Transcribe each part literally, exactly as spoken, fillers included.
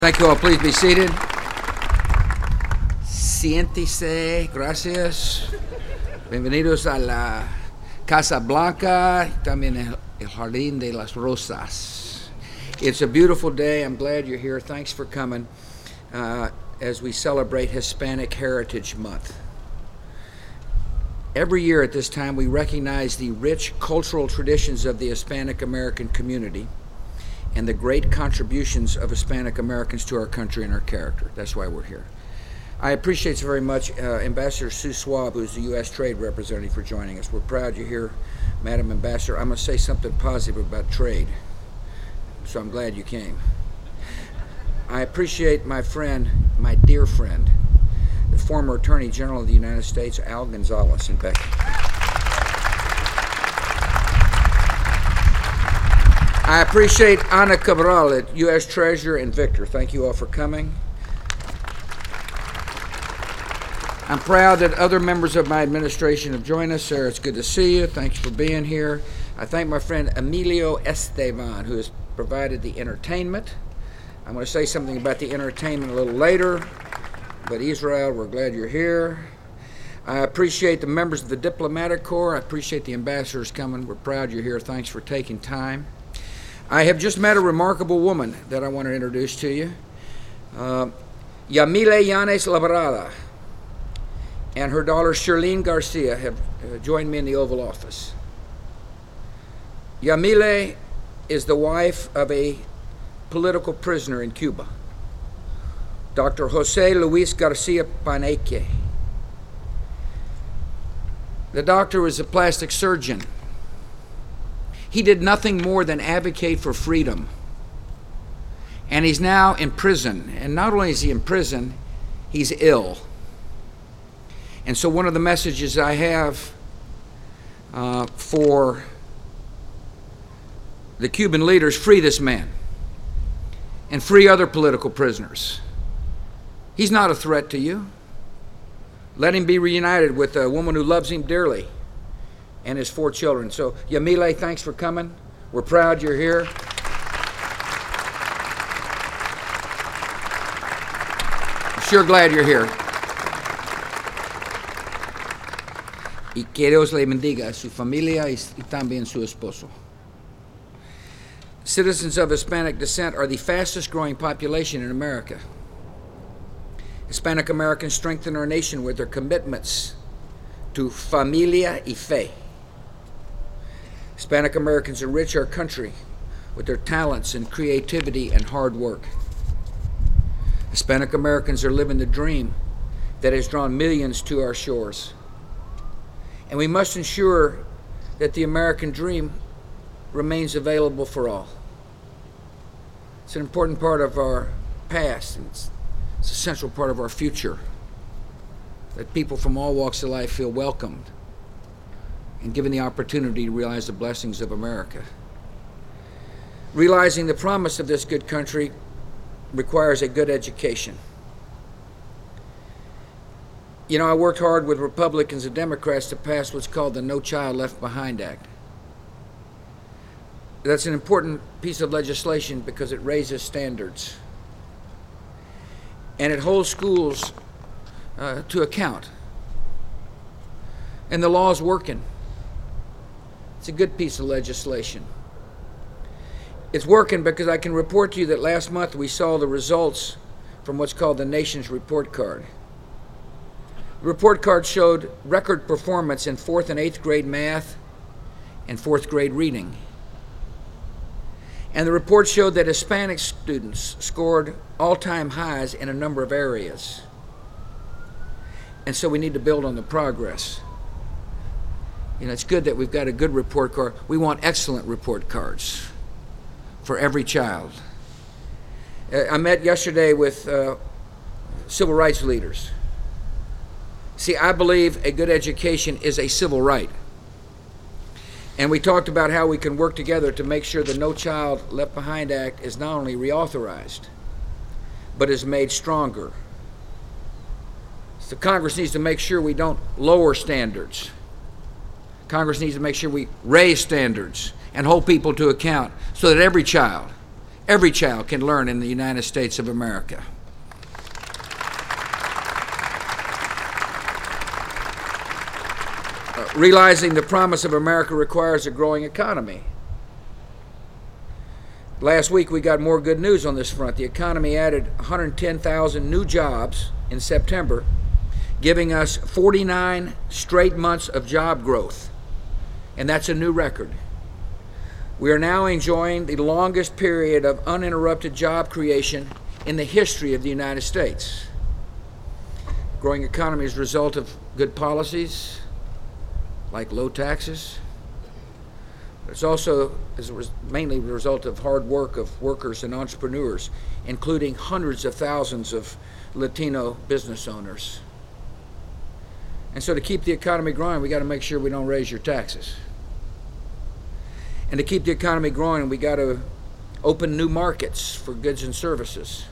Thank you all. Please be seated. Siéntese. Gracias. Bienvenidos a la Casa Blanca, también el, el Jardín de las Rosas. It's a beautiful day. I'm glad you're here. Thanks for coming uh, as we celebrate Hispanic Heritage Month. Every year at this time, we recognize the rich cultural traditions of the Hispanic American community and the great contributions of Hispanic Americans to our country and our character. That's why we're here. I appreciate very much uh, Ambassador Sue Swab, who's the U S Trade Representative, for joining us. We're proud you're here, Madam Ambassador. I'm going to say something positive about trade, so I'm glad you came. I appreciate my friend, my dear friend, the former Attorney General of the United States, Al Gonzalez, and Becky. I appreciate Ana Cabral, U S Treasurer, and Victor. Thank you all for coming. I'm proud that other members of my administration have joined us. Sarah, it's good to see you. Thanks for being here. I thank my friend Emilio Estevan, who has provided the entertainment. I'm going to say something about the entertainment a little later, but Israel, we're glad you're here. I appreciate the members of the Diplomatic Corps. I appreciate the ambassadors coming. We're proud you're here. Thanks for taking time. I have just met a remarkable woman that I want to introduce to you. Uh, Yamile Yanes Labrada and her daughter Shirlene Garcia have uh, joined me in the Oval Office. Yamile is the wife of a political prisoner in Cuba, Doctor Jose Luis Garcia Paneque. The doctor was a plastic surgeon. He did nothing more than advocate for freedom. And he's now in prison. And not only is he in prison, he's ill. And so one of the messages I have uh, for the Cuban leaders, free this man and free other political prisoners. He's not a threat to you. Let him be reunited with a woman who loves him dearly and his four children. So, Yamile, thanks for coming. We're proud you're here. I'm sure glad you're here. Y que Dios le bendiga a su familia y también su esposo. Citizens of Hispanic descent are the fastest growing population in America. Hispanic Americans strengthen our nation with their commitments to familia y fe. Hispanic Americans enrich our country with their talents and creativity and hard work. Hispanic Americans are living the dream that has drawn millions to our shores. And we must ensure that the American dream remains available for all. It's an important part of our past, and it's, it's a central part of our future, that people from all walks of life feel welcomed and given the opportunity to realize the blessings of America. Realizing the promise of this good country requires a good education. You know, I worked hard with Republicans and Democrats to pass what's called the No Child Left Behind Act. That's an important piece of legislation because it raises standards and it holds schools uh, to account. And the law's working. It's a good piece of legislation. It's working because I can report to you that last month we saw the results from what's called the Nation's Report Card. The report card showed record performance in fourth and eighth grade math and fourth grade reading. And the report showed that Hispanic students scored all-time highs in a number of areas. And so we need to build on the progress. You know, it's good that we've got a good report card. We want excellent report cards for every child. Uh, I met yesterday with uh, civil rights leaders. See, I believe a good education is a civil right. And we talked about how we can work together to make sure the No Child Left Behind Act is not only reauthorized, but is made stronger. So Congress needs to make sure we don't lower standards. Congress needs to make sure we raise standards and hold people to account so that every child, every child can learn in the United States of America. Uh, realizing the promise of America requires a growing economy. Last week we got more good news on this front. The economy added one hundred ten thousand new jobs in September, giving us forty-nine straight months of job growth, and that's a new record. We are now enjoying the longest period of uninterrupted job creation in the history of the United States. Growing economy is a result of good policies, like low taxes. It's also is mainly the result of hard work of workers and entrepreneurs, including hundreds of thousands of Latino business owners. And so to keep the economy growing, we got to make sure we don't raise your taxes. And to keep the economy growing, we got to open new markets for goods and services.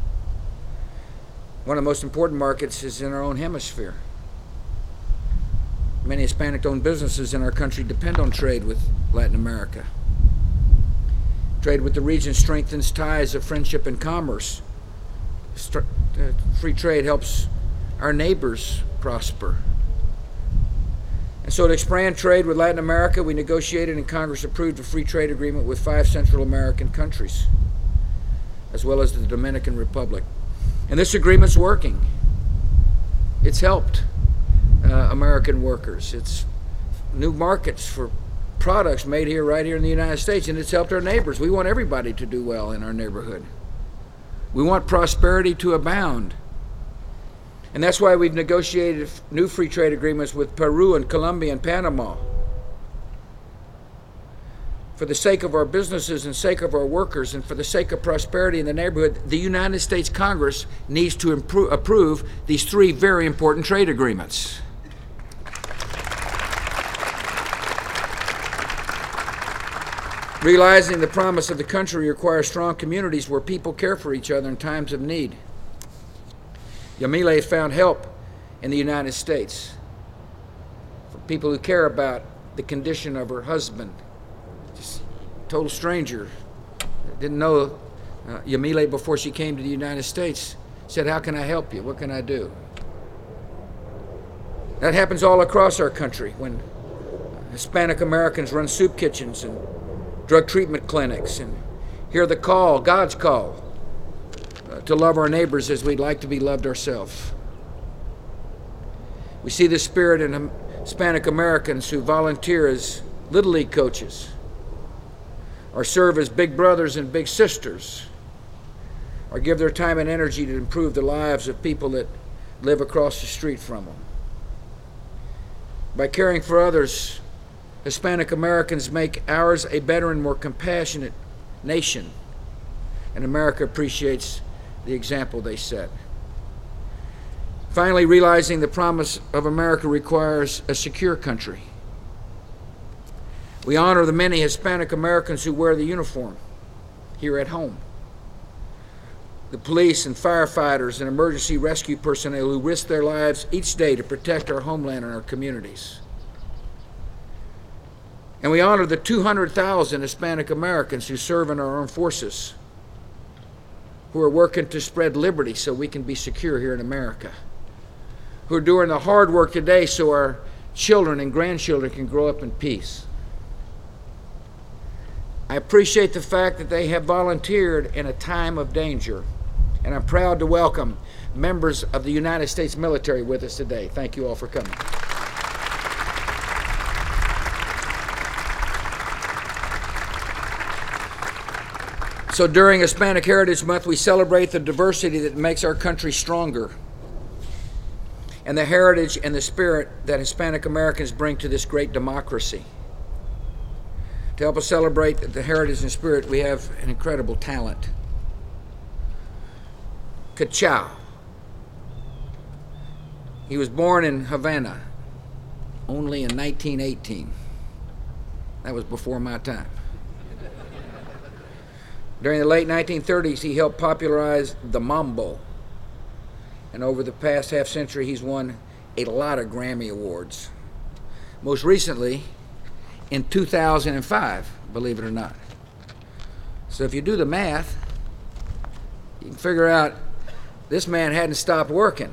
One of the most important markets is in our own hemisphere. Many Hispanic-owned businesses in our country depend on trade with Latin America. Trade with the region strengthens ties of friendship and commerce. St- uh, free trade helps our neighbors prosper. And so to expand trade with Latin America, we negotiated and Congress approved a free trade agreement with five Central American countries, as well as the Dominican Republic. And this agreement's working. It's helped uh, American workers. It's new markets for products made here, right here in the United States, and it's helped our neighbors. We want everybody to do well in our neighborhood. We want prosperity to abound. And that's why we've negotiated new free trade agreements with Peru and Colombia and Panama. For the sake of our businesses and sake of our workers and for the sake of prosperity in the neighborhood, the United States Congress needs to improve, approve these three very important trade agreements. Realizing the promise of the country requires strong communities where people care for each other in times of need. Yamile found help in the United States for people who care about the condition of her husband. Just total stranger. Didn't know uh, Yamile before she came to the United States. Said, "How can I help you? What can I do?" That happens all across our country when Hispanic Americans run soup kitchens and drug treatment clinics and hear the call, God's call, uh, to love our neighbors as we'd like to be loved ourselves. We see this spirit in Hispanic Americans who volunteer as Little League coaches or serve as big brothers and big sisters or give their time and energy to improve the lives of people that live across the street from them. By caring for others, Hispanic Americans make ours a better and more compassionate nation, and America appreciates the example they set. Finally, realizing the promise of America requires a secure country. We honor the many Hispanic Americans who wear the uniform here at home. The police and firefighters and emergency rescue personnel who risk their lives each day to protect our homeland and our communities. And we honor the two hundred thousand Hispanic Americans who serve in our armed forces, who are working to spread liberty so we can be secure here in America, who are doing the hard work today so our children and grandchildren can grow up in peace. I appreciate the fact that they have volunteered in a time of danger, and I'm proud to welcome members of the United States military with us today. Thank you all for coming. So during Hispanic Heritage Month, we celebrate the diversity that makes our country stronger and the heritage and the spirit that Hispanic Americans bring to this great democracy. To help us celebrate the heritage and spirit, we have an incredible talent. Cachao. He was born in Havana only in nineteen eighteen. That was before my time. During the late nineteen thirties, he helped popularize the mambo. And over the past half century, he's won a lot of Grammy Awards. Most recently, in two thousand five, believe it or not, So if you do the math, you can figure out this man hadn't stopped working.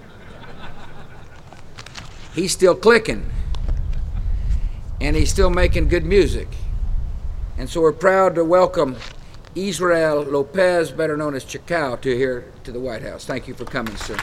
He's still clicking. And he's still making good music. And so we're proud to welcome Israel Lopez, better known as Chacao, to here to the White House. Thank you for coming, sir.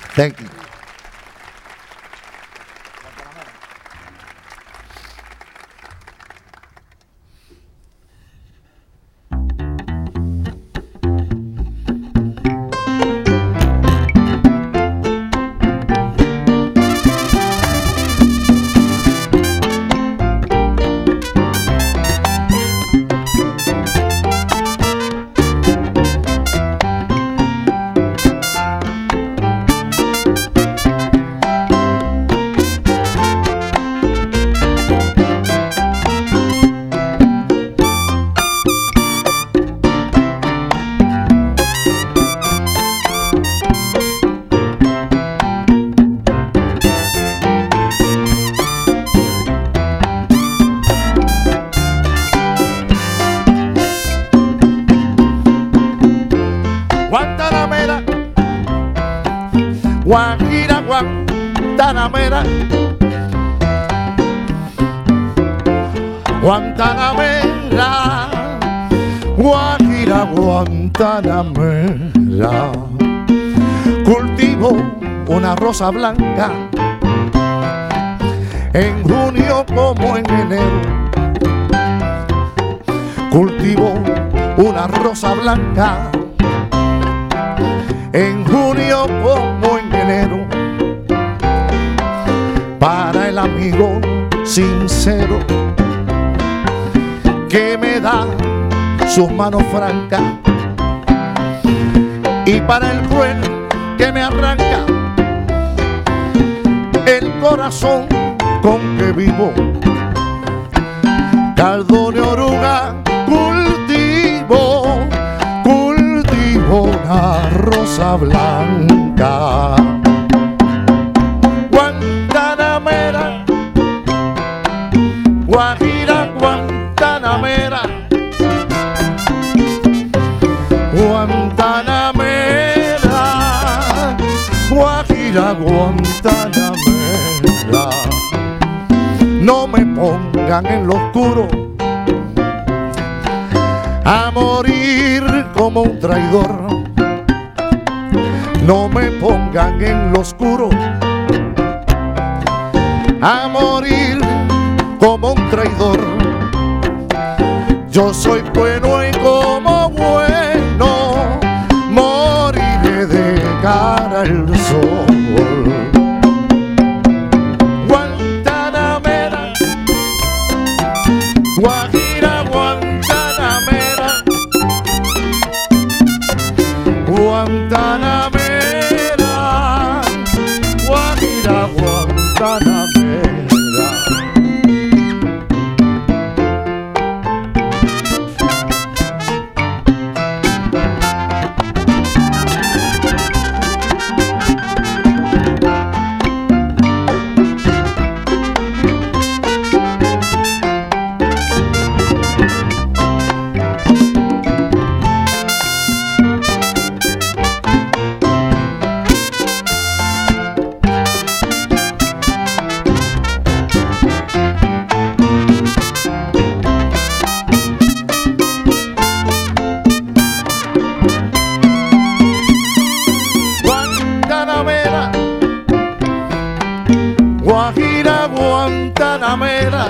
Thank you. Guantanamera, Guajira, Guantanamera, Guantanamera, Guajira, Guantanamera. Cultivo una rosa blanca en junio como en enero. Cultivo una rosa blanca en junio como en enero, para el amigo sincero que me da sus manos francas, y para el cruel que me arranca el corazón con que vivo. Caldo de oruga cultivo, una rosa blanca. Guantanamera, Guajira, Guantanamera, Guantanamera, Guajira, Guantanamera. No me pongan en lo oscuro a morir como un traidor. No me pongan en lo oscuro a morir como un traidor. Yo soy bueno y como bueno moriré de cara al sol. Guantanamera, Guajira, Guantanamera, Guantanamera, Guajira, Guantanamera. Guajira, Guantanamera,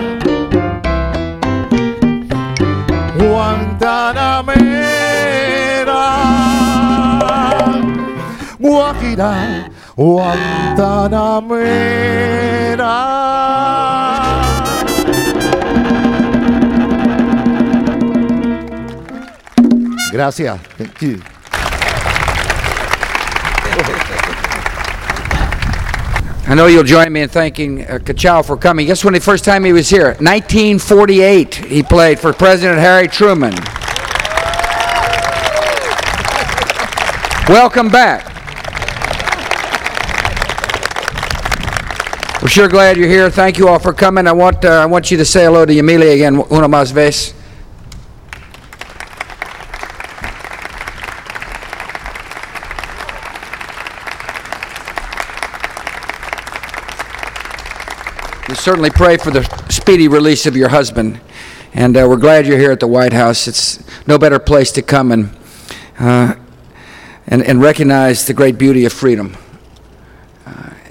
Guantanamera, Guajira, Guantanamera. Gracias. Thank you. I know you'll join me in thanking uh, Kachow for coming. Guess when the first time he was here? nineteen forty-eight, he played for President Harry Truman. Welcome back. We're sure glad you're here. Thank you all for coming. I want, uh, I want you to say hello to Yamile again, una más vez. We certainly pray for the speedy release of your husband, and uh, we're glad you're here at the White House. It's no better place to come and, uh, and, and recognize the great beauty of freedom.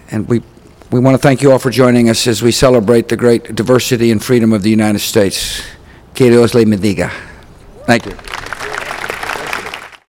And we, we want to thank you all for joining us as we celebrate the great diversity and freedom of the United States. Que Dios le bendiga. Thank you.